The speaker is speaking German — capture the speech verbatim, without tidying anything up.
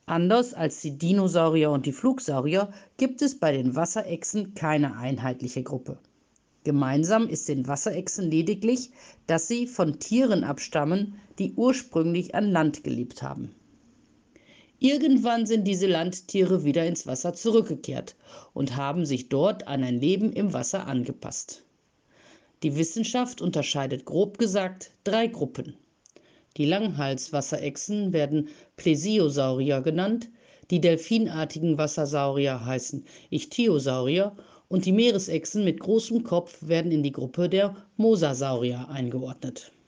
Anders als die Dinosaurier und die Flugsaurier gibt es bei den Wasserechsen keine einheitliche Gruppe. Gemeinsam ist den Wasserechsen lediglich, dass sie von Tieren abstammen, die ursprünglich an Land gelebt haben. Irgendwann sind diese Landtiere wieder ins Wasser zurückgekehrt und haben sich dort an ein Leben im Wasser angepasst. Die Wissenschaft unterscheidet grob gesagt drei Gruppen. Die Langhalswasserechsen werden Plesiosaurier genannt, die delfinartigen Wassersaurier heißen Ichthyosaurier und die Meeresechsen mit großem Kopf werden in die Gruppe der Mosasaurier eingeordnet.